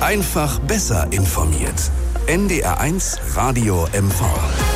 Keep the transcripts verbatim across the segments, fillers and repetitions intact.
Einfach besser informiert. N D R eins Radio M V.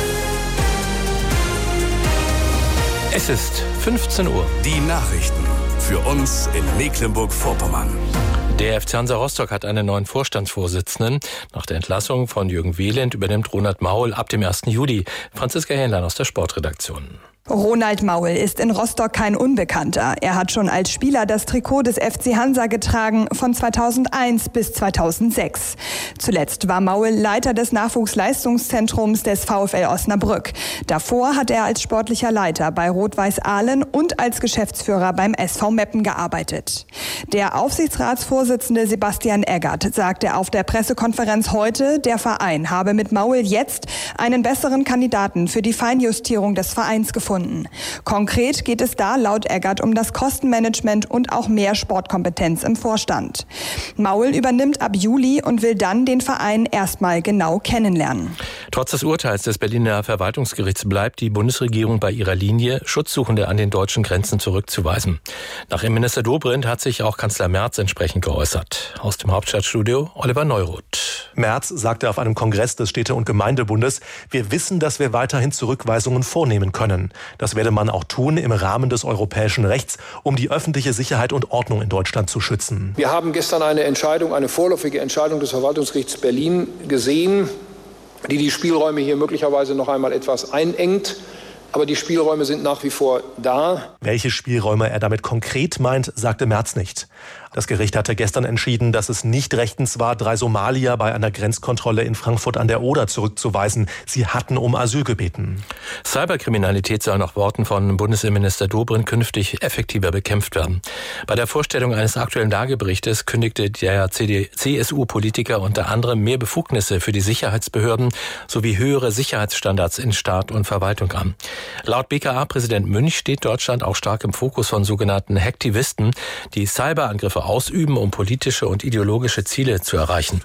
Es ist fünfzehn Uhr. Die Nachrichten für uns in Mecklenburg-Vorpommern. Der F C Hansa Rostock hat einen neuen Vorstandsvorsitzenden. Nach der Entlassung von Jürgen Wehland übernimmt Ronald Maul ab dem ersten Juli. Franziska Hähnlein aus der Sportredaktion. Ronald Maul ist in Rostock kein Unbekannter. Er hat schon als Spieler das Trikot des F C Hansa getragen, von zweitausendeins bis zweitausendsechs. Zuletzt war Maul Leiter des Nachwuchsleistungszentrums des VfL Osnabrück. Davor hat er als sportlicher Leiter bei Rot-Weiß Ahlen und als Geschäftsführer beim S V Meppen gearbeitet. Der Aufsichtsratsvorsitzende Sebastian Eggert sagte auf der Pressekonferenz heute, der Verein habe mit Maul jetzt einen besseren Kandidaten für die Feinjustierung des Vereins gefunden. Konkret geht es da laut Eggert um das Kostenmanagement und auch mehr Sportkompetenz im Vorstand. Maul übernimmt ab Juli und will dann den Verein erstmal genau kennenlernen. Trotz des Urteils des Berliner Verwaltungsgerichts bleibt die Bundesregierung bei ihrer Linie, Schutzsuchende an den deutschen Grenzen zurückzuweisen. Nach Innenminister Dobrindt hat sich auch Kanzler Merz entsprechend geäußert. Aus dem Hauptstadtstudio Oliver Neuroth. Merz sagte auf einem Kongress des Städte- und Gemeindebundes: Wir wissen, dass wir weiterhin Zurückweisungen vornehmen können. Das werde man auch tun im Rahmen des europäischen Rechts, um die öffentliche Sicherheit und Ordnung in Deutschland zu schützen. Wir haben gestern eine Entscheidung, eine vorläufige Entscheidung des Verwaltungsgerichts Berlin gesehen, die die Spielräume hier möglicherweise noch einmal etwas einengt. Aber die Spielräume sind nach wie vor da. Welche Spielräume er damit konkret meint, sagte Merz nicht. Das Gericht hatte gestern entschieden, dass es nicht rechtens war, drei Somalier bei einer Grenzkontrolle in Frankfurt an der Oder zurückzuweisen. Sie hatten um Asyl gebeten. Cyberkriminalität soll nach Worten von Bundesinnenminister Dobrindt künftig effektiver bekämpft werden. Bei der Vorstellung eines aktuellen Lageberichtes kündigte der C S U-Politiker unter anderem mehr Befugnisse für die Sicherheitsbehörden sowie höhere Sicherheitsstandards in Staat und Verwaltung an. Laut B K A-Präsident Münch steht Deutschland auch stark im Fokus von sogenannten Hacktivisten, die Cyberangriffe ausüben, um politische und ideologische Ziele zu erreichen.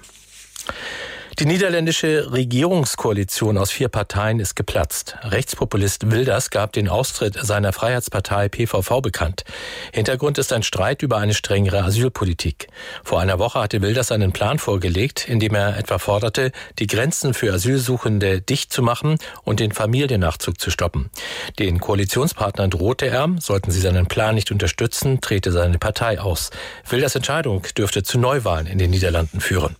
Die niederländische Regierungskoalition aus vier Parteien ist geplatzt. Rechtspopulist Wilders gab den Austritt seiner Freiheitspartei P V V bekannt. Hintergrund ist ein Streit über eine strengere Asylpolitik. Vor einer Woche hatte Wilders einen Plan vorgelegt, in dem er etwa forderte, die Grenzen für Asylsuchende dicht zu machen und den Familiennachzug zu stoppen. Den Koalitionspartnern drohte er, sollten sie seinen Plan nicht unterstützen, trete seine Partei aus. Wilders Entscheidung dürfte zu Neuwahlen in den Niederlanden führen.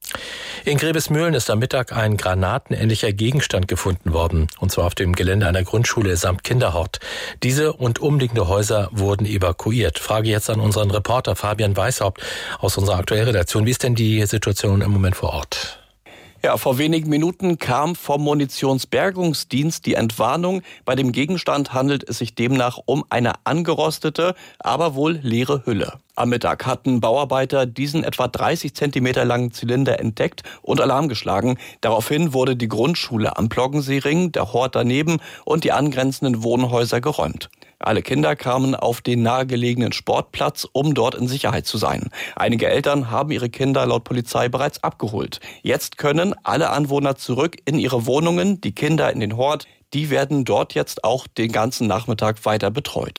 In Grevesmühlen ist am Mittag ein granatenähnlicher Gegenstand gefunden worden, und zwar auf dem Gelände einer Grundschule samt Kinderhort. Diese und umliegende Häuser wurden evakuiert. Frage jetzt an unseren Reporter Fabian Weishaupt aus unserer Aktuellredaktion. Wie ist denn die Situation im Moment vor Ort? Ja, vor wenigen Minuten kam vom Munitionsbergungsdienst die Entwarnung. Bei dem Gegenstand handelt es sich demnach um eine angerostete, aber wohl leere Hülle. Am Mittag hatten Bauarbeiter diesen etwa dreißig Zentimeter langen Zylinder entdeckt und Alarm geschlagen. Daraufhin wurde die Grundschule am Ploggenseering, der Hort daneben und die angrenzenden Wohnhäuser geräumt. Alle Kinder kamen auf den nahegelegenen Sportplatz, um dort in Sicherheit zu sein. Einige Eltern haben ihre Kinder laut Polizei bereits abgeholt. Jetzt können alle Anwohner zurück in ihre Wohnungen, die Kinder in den Hort. Die werden dort jetzt auch den ganzen Nachmittag weiter betreut.